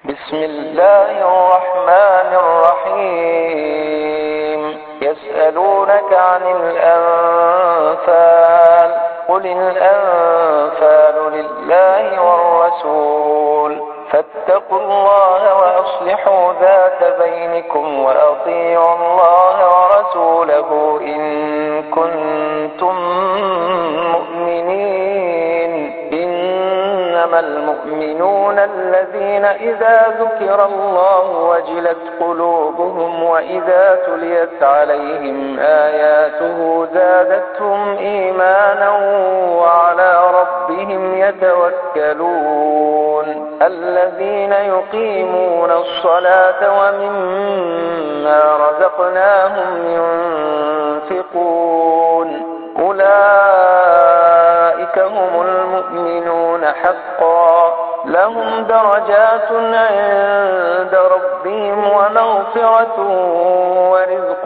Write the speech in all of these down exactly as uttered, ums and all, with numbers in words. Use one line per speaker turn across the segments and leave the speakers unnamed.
بسم الله الرحمن الرحيم يسألونك عن الأنفال قل الأنفال لله والرسول فاتقوا الله وأصلحوا ذات بينكم وأطيعوا الله ورسوله إن كنتم مؤمنين إنما المؤمنون الذين إذا ذكر الله وجلت قلوبهم وإذا تليت عليهم آياته زادتهم إيمانا وعلى ربهم يتوكلون الذين يقيمون الصلاة ومما رزقناهم ينفقون أولئك هم المؤمنون حقا لهم درجات عند ربهم ومغفرة ورزق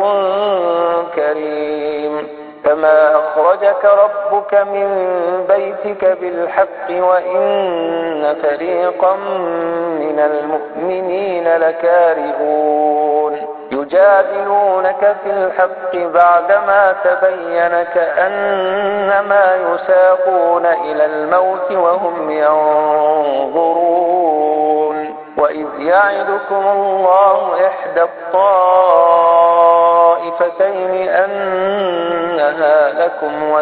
كريم كما أخرجك ربك من بيتك بالحق وإن فريقا من المؤمنين لكارهون يجادلونك في الحق بعدما تبين كأنما يساقون إلى الموت وهم ينظرون وإذ يعدكم الله إحدى الطائفتين أنها لكم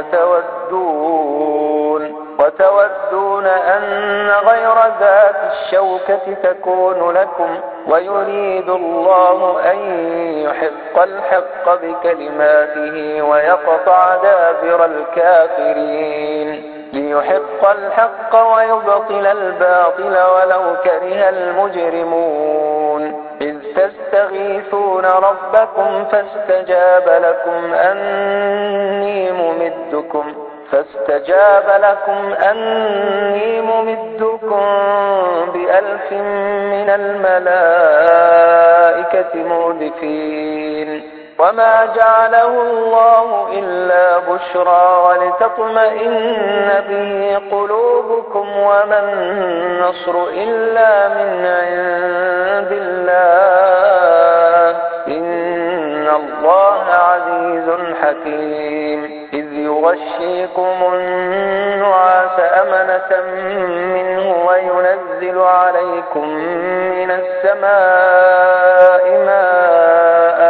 وتودون وتودون أن غير ذات الشوكة تكون لكم ويريد الله أن يحق الحق بكلماته ويقطع دابر الكافرين ليحق الحق ويبطل الباطل ولو كره المجرمون إذ تستغيثون ربكم فاستجاب لكم أني ممدكم فاستجاب لكم أني ممدكم بألف من الملائكة مردفين وما جعله الله إلا بشرى ولتطمئن به قلوبكم وما النصر إلا من عند الله إن الله عزيز حكيم إذ يغشيكم النعاس أمنة منه وينزل عليكم من السماء ماء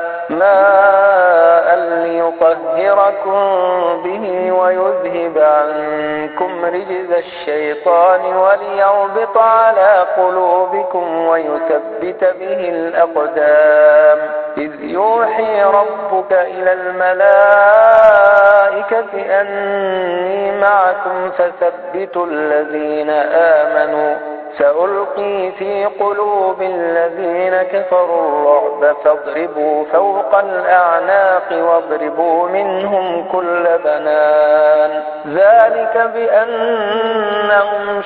ماء ليطهركم به ويذهب عنكم رجز الشيطان وليربط على قلوبكم ويثبت به الأقدام إذ يوحي ربك إلى الملائكة أني معكم فثبتوا الذين آمنوا سألقي في قلوب الذين كفروا الرعب فاضربوا فوق الأعناق واضربوا منهم كل بنان ذلك بأنهم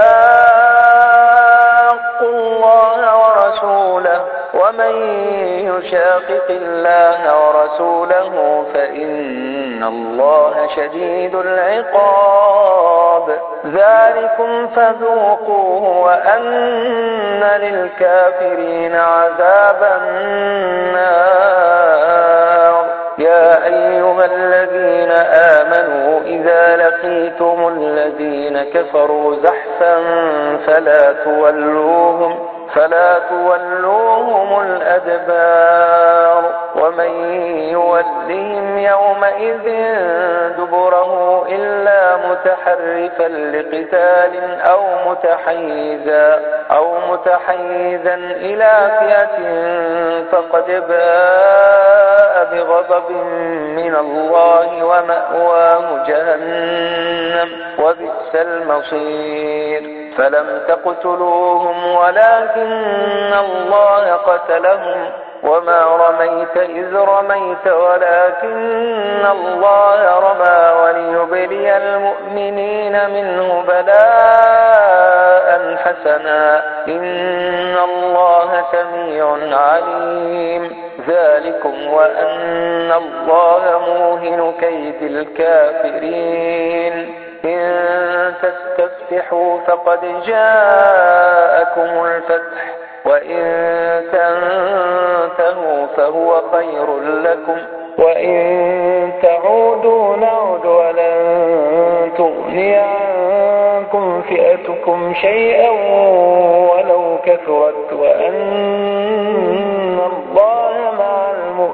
شاقوا الله ورسوله ومن يشاقق الله ورسوله فإن الله شديد العقاب ذلكم فذوقوه وأن للكافرين عذاب النار يا أيها الذين آمنوا إذا لقيتم الذين كفروا زحفا فلا تولوهم فلا تولوهم الأدبار ومن يولهم يومئذ دبره إلا متحرفا لقتال أو متحيزا أو متحيزا إلى فئة فقد باء بغضب من الله ومأواه جهنم وبئس المصير فلم تقتلوهم ولكن الله قتلهم وما رميت إذ رميت ولكن الله رمى وليبلي المؤمنين منه بلاء حسنا إن الله سميع عليم ذلكم وأن الله موهن كيد الكافرين إن تستفتحوا فقد جاءكم الفتح وإن تنتهوا فهو خير لكم وإن تعودوا نعد ولن تغني عنكم فئتكم شيئا ولو كثرت وأن الله مع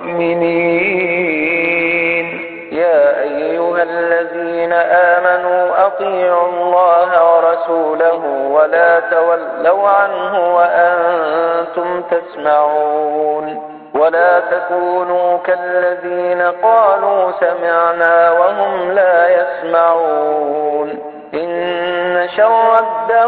المؤمنين. يا أيها الذين آمنوا أطيعوا الله ورسوله ولا تولوا عنه وأنتم تسمعون ولا تكونوا كالذين قالوا سمعنا وهم لا يسمعون. إن شر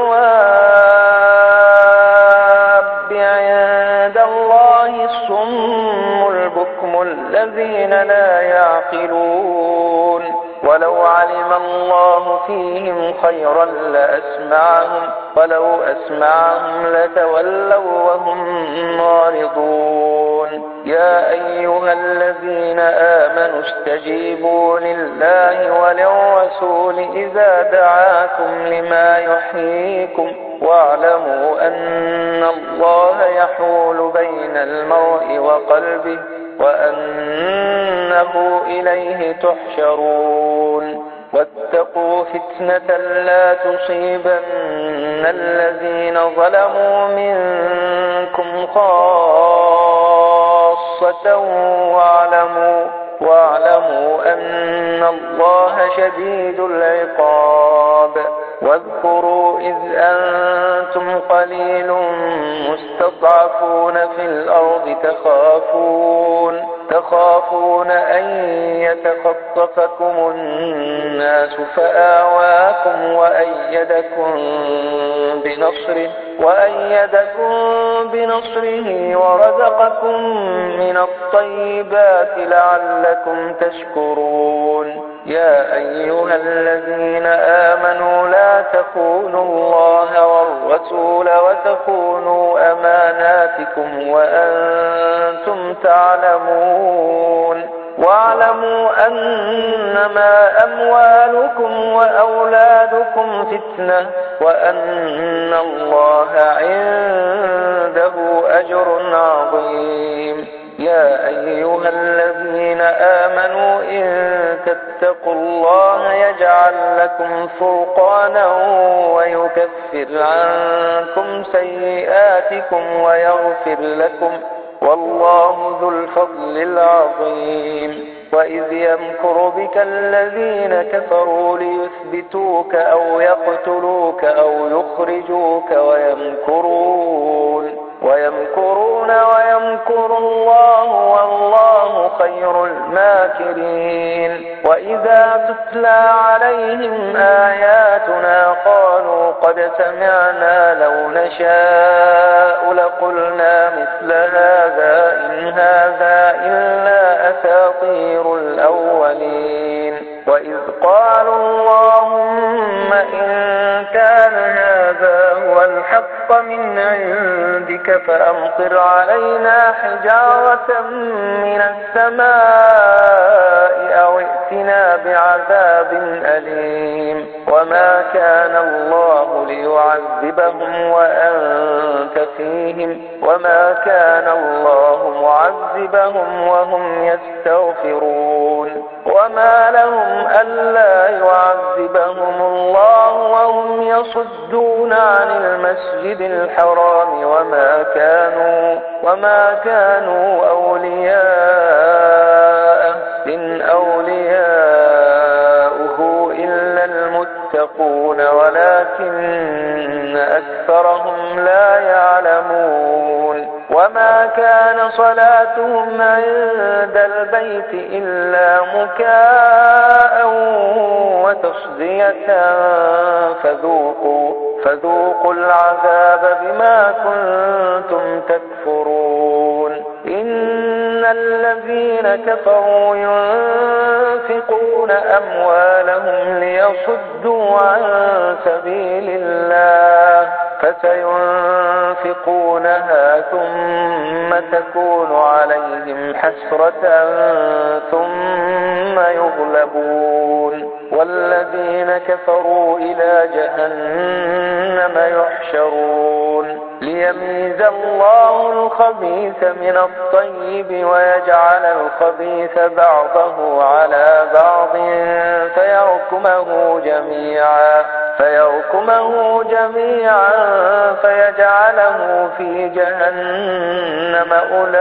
الدواب عند الله الصم البكم الذين لا يعقلون. ولو علم الله فيهم خيرا لأسمعهم ولو أسمعهم لتولوا وهم معرضون. يا أيها الذين آمنوا استجيبوا لله وللرسول إذا دعاكم لما يحييكم واعلموا أن الله يحول بين المرء وقلبه وأنه إليه تحشرون. واتقوا فتنة لا تصيبن الذين ظلموا منكم خاصة واعلموا, واعلموا أن الله شديد العقاب. واذكروا إذ أنتم قليل مستضعفون في الأرض تخافون تخافون أن يتخطفكم الناس فآواكم وأيدكم بنصره وأيدكم بنصره ورزقكم من الطيبات لعلكم تشكرون. يا أيها الذين آمنوا لا تخونوا الله والرسول وتخونوا أماناتكم وأنتم تعلمون. واعلموا أنما أموالكم وأولادكم فتنة وأن الله عنده أجر عظيم. يا أيها الذين آمنوا إن تتقوا الله يجعل لكم فرقانا ويكفر عنكم سيئاتكم ويغفر لكم والله ذو الفضل العظيم. وإذ يمكر بك الذين كفروا ليثبتوك أو يقتلوك أو يخرجوك ويمكرون ويمكرون ويمكر الله والله خير الماكرين. وإذا تتلى عليهم آياتنا قالوا قد سمعنا لو نشاء لقلنا مثل هذا إن هذا إلا أساطير الأولين. وإذ قالوا اللهم إن كان هذا هو الحق من عندك فأمطر علينا حجارة من السماء أو ائتنا بعذاب أليم. وما كان الله ليعذبهم وأنت فيهم وما كان الله معذبهم وهم يستغفرون. وما لهم ألا يعذبهم الله وهم يصدون عن المسجد الحرام وما كانوا وما كانوا أولياءه إن أولياؤه إلا المتقون ولكن أكثرهم لا يعلمون. وما كان صلاتهم عند البيت إلا مكاء وتصدية فذوقوا فذوقوا العذاب بما كنتم تكفرون. إن الذين كفروا ينفقون أموالهم ليصدوا عن سبيل الله فسينفقونها ثم تكون عليهم حسرة ثم يغلبون والذين كفروا إلى جهنم يحشرون ليميز الله الخبيث من الطيب ويجعل الخبيث بعضه على بعض فيركمه جميعا فيركمه جميعا فيجعله في جهنم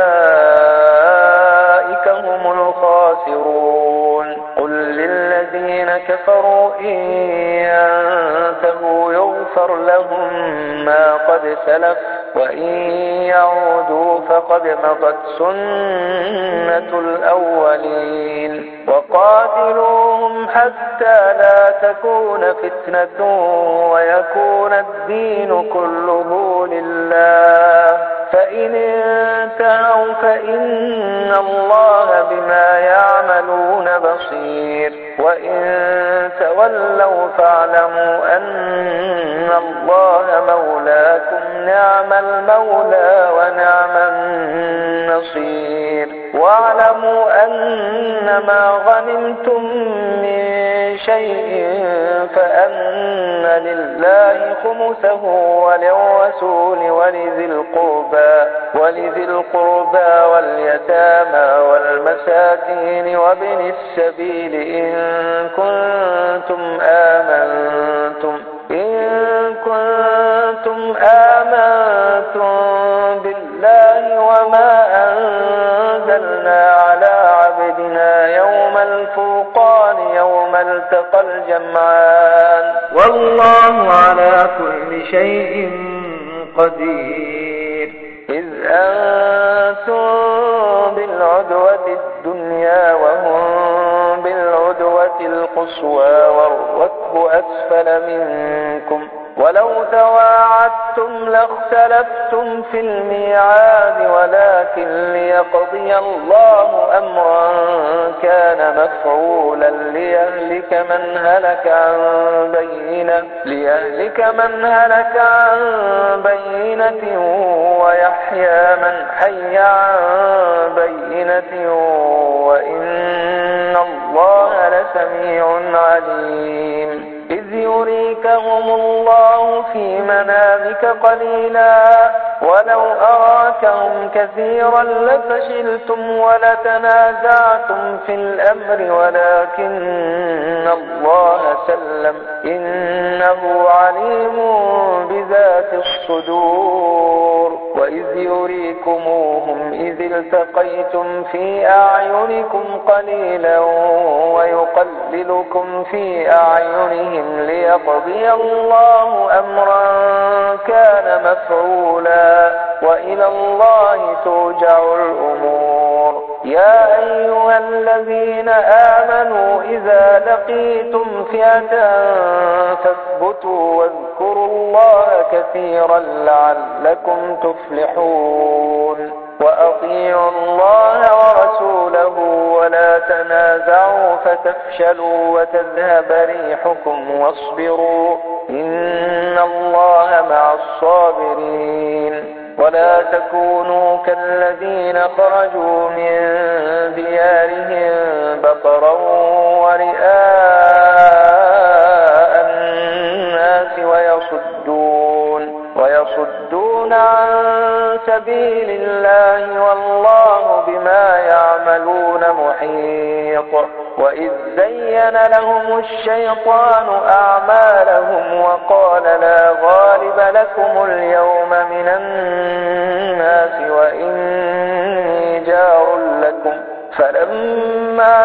أولئك هم الخاسرون قل للذين كفروا إن ينتهوا يغفر لهم ما قد سلف وإن يعودوا فقد مضت سنة الأولين وقاتلوهم حتى لا تكون فتنة ويكون الدين كله لله فإن انتهوا فإن الله بما يعملون بصير وإن تولوا فاعلموا أن الله مولاكم نعم المولى ونعم النصير واعلموا أنما غنمتم من شيء فأن لله خمسه وللرسول ولذي القربى ولذي القربى واليتامى والمساكين وابن السبيل إن كنتم آمنتم إن كنتم آمنتم بالله وما أنزلنا على عبدنا يوم الفرقان يوم التقى الجمعان والله على كل شيء قدير إذ أنتم بالعدوة الدنيا وهم بالعدوة القصوى والركب أسفل منكم ولو تواعدتم لاختلفتم في الميعاد ولكن ليقضي الله أمرا كان مفعولا ليهلك من هلك عن بينة ليهلك من هلك عن بينة ويحيى من حي عن بينة وإن الله لسميع عليم إذ يريكهم الله في منامك قليلا ولو أراكهم كثيرا لفشلتم ولتنازعتم في الأمر ولكن الله سلم إنه عليم بذات الصدور وإذ يريكموهم إذ التقيتم في أعينكم قليلا ويقللكم في أعينهم ليقضي الله أمرا كان مفعولا وإلى الله ترجع الأمور يا أيها الذين آمنوا إذا لقيتم فئة فاثبتوا واذكروا الله كثيرا لعلكم تفلحون وأطيعوا الله ورسوله ولا تنازعوا فتفشلوا وتذهب ريحكم واصبروا إن الله مع الصابرين ولا تكونوا كالذين خرجوا من ديارهم بطرا ورئاء الناس ويصدون ويصدون عن سبيل الله والله بما يعملون محيط وإذ زين لهم الشيطان أعمالهم وقال لا غالب لكم اليوم من الناس وإني جار لكم فلما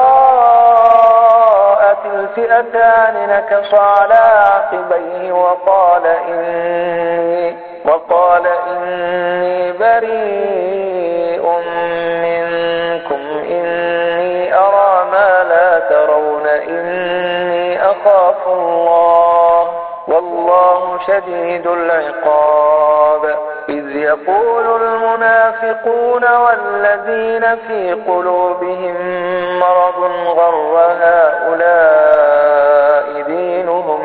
تراءت الفئتان نكص على عقبيه وقال إني وقال إني بريء منكم إني أرى ما لا ترون إني أخاف الله والله شديد العقاب إذ يقول المنافقون والذين في قلوبهم مرض غر هؤلاء دينهم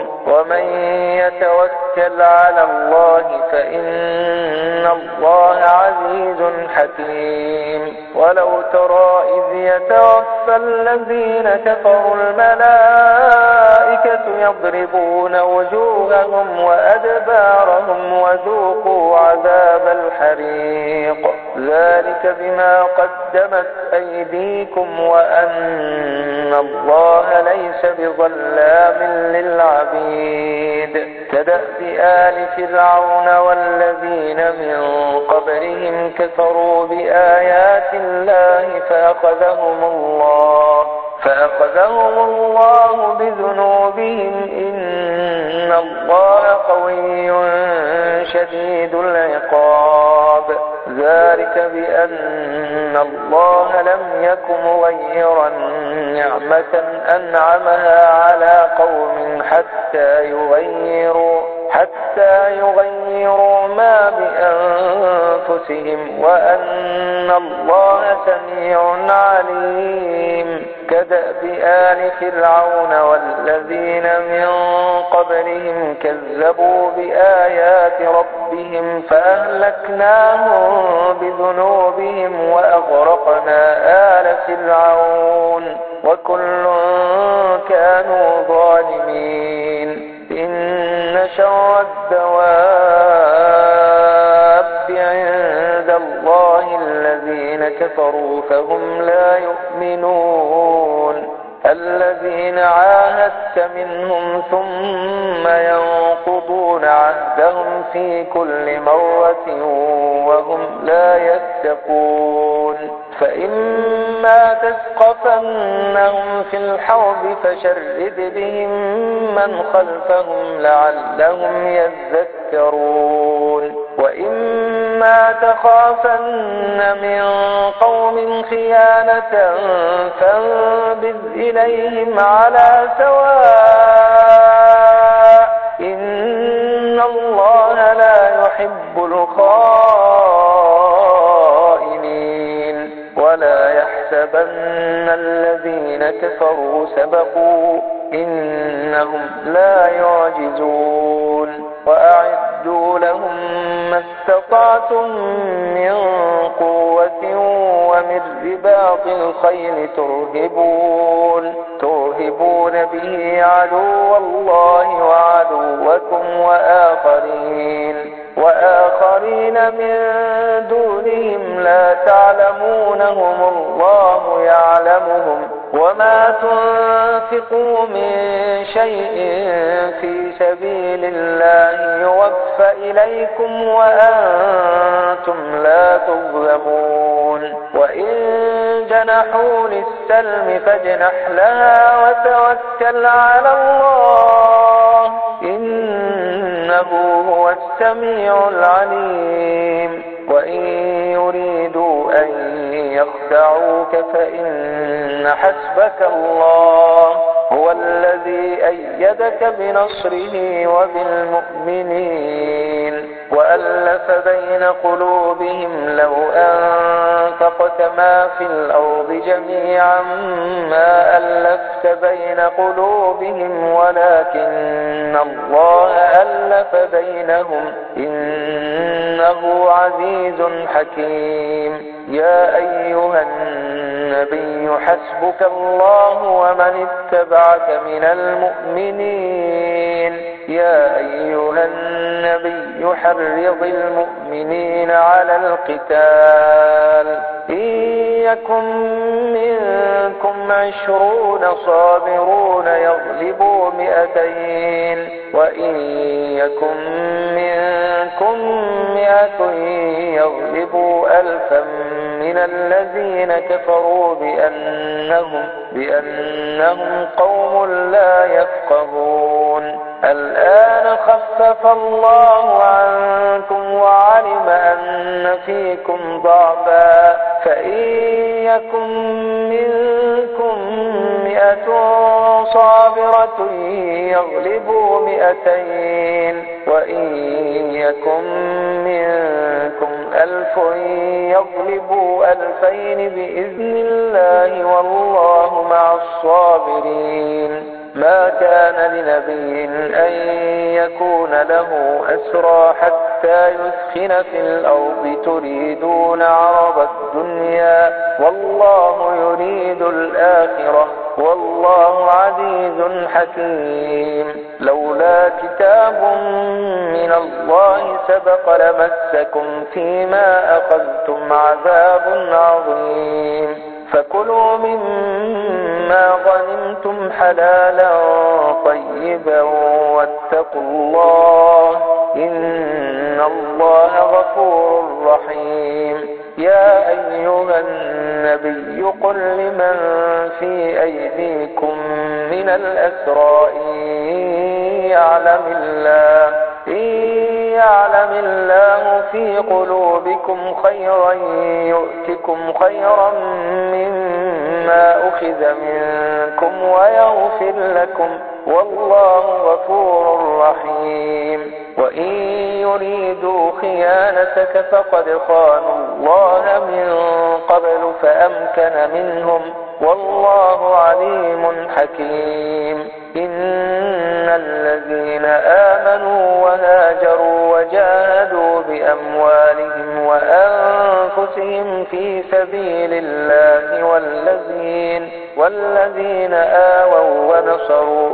ومن يتوكل على الله فإن الله عزيز حكيم ولو ترى إذ يتوفى الذين كفروا الملائكة يضربون وجوههم وأدبارهم وذوقوا عذاب الحريق ذلك بما قدمت أيديكم وأن الله ليس بظلام للعبيد كدأب آل فرعون والذين من قبلهم كفروا بآيات الله فأخذهم الله فأخذهم الله بذنوبهم إن الله قوي شديد العقاب ذلك بأن الله لم يك مغيرا نعمة أنعمها على قوم حتى يغيروا حتى يغيروا ما بأنفسهم وأن الله سميع عليم كدأب آل فرعون والذين من قبلهم كذبوا بآيات ربهم فأهلكناهم بذنوبهم وأغرقنا آل فرعون وكل كانوا ظالمين إن شر الدواب عند الله الذين كفروا فهم لا يؤمنون الذين عاهدت منهم ثم ينقضون عهدهم في كل مرة وهم لا يتقون فإما تثقفنهم في الحرب فشرد بهم من خلفهم لعلهم يذكرون وإما تخافن من قوم خيانة فانبذ إليهم على سواء إن الله لا يحب الخائنين ولا يحسبن الذين كفروا سبقوا إنهم لا يعجزون وأعدوا لهم ما استطعتم من قوة ومن رباط الخيل ترهبون ترهبون به عدو الله وعدوكم وآخرين وآخرين من دونهم لا تعلمونهم الله يعلمهم وما تنفقوا من شيء في سبيل الله يوفى إليكم وأنتم لا تظلمون وإن جنحوا للسلم فاجنح لها وتوكل على الله إنه هو السميع العليم وإن يريدوا أن يخدعوك فإن حسبك الله هو الذي أيدك بنصره وبالمؤمنين وألف بين قلوبهم لو أنفقت ما في الأرض جميعا ما ألفت بين قلوبهم ولكن الله ألف بينهم إنه عزيز حكيم يا أيها النبي حسبك الله ومن اتبعك من المؤمنين يا أيها النبي حرض المؤمنين على القتال إن يكن منكم عشرون صابرون يغلبوا مئتين وإن يكن منكم مئة يغلبوا ألفا من الذين كفروا بأنهم, بأنهم قوم لا يفقهون الآن خفف الله عنكم وعلم أن فيكم ضعفا فإن يكن منكم مئة صابرة يغلبوا مئتين وإن يكن منكم ألف يغلبوا ألفين بإذن الله والله مع الصابرين ما كان لنبي أن يكون له أسرى حتى يثخن في الأرض تريدون عرض الدنيا والله يريد الآخرة والله عزيز حكيم. لولا كتاب من الله سبق لمسكم فيما أخذتم عذاب عظيم. فكلوا مما غنمتم حلالا طيبا واتقوا الله إن الله غفور رحيم. يا أيها النبي قل لمن في أيديكم من الأسرى إن يعلم الله إن يعلم الله في قلوبكم خيرا يؤتكم خيرا مما أخذ منكم ويغفر لكم والله غفور رحيم. وإن يريدوا خيانتك فقد خانوا الله من قبل فأمكن منهم والله عليم حكيم. إن الذين آمنوا وهاجروا وجاهدوا بأموالهم وأنفسهم في سبيل الله والذين, والذين آووا ونصروا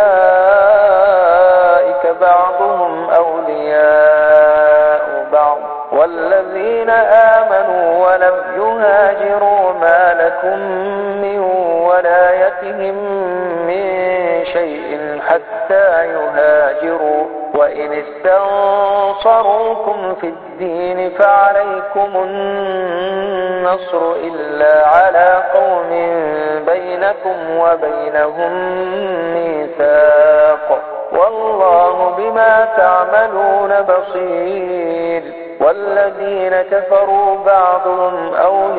أولئك بعضهم أولياء بعض والذين آمنوا ولم يهاجروا ما لكم من ولايتهم من شيء حتى يهاجروا وإن استنصروكم في الدين فعليكم النصر إلا على قوم بينكم وبينهم ميثاق والله بما تعملون بصير. والذين كفروا بعضهم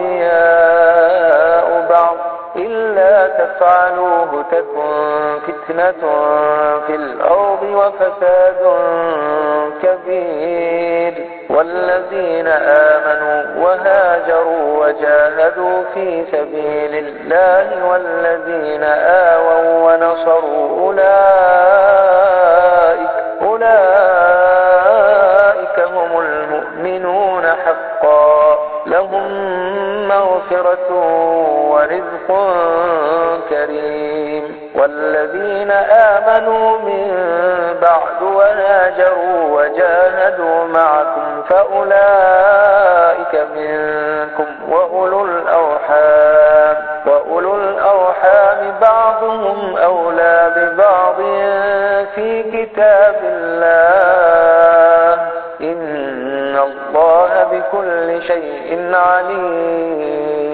أولياء بعض إلا تفعلوه تكن فتنة في الأرض وفساد كبير. والذين آمنوا وهاجروا وجاهدوا في سبيل الله والذين آووا ونصروا أولئك, أولئك هم المؤمنون حقا لهم مغفرة ورزق كريم. والذين آمنوا من بعد وهاجروا وجاهدوا معكم فأولئك منكم وأولو الأرحام, وأولو الأرحام بعضهم أولى ببعض في كتاب الله إن الله بكل شيء عليم.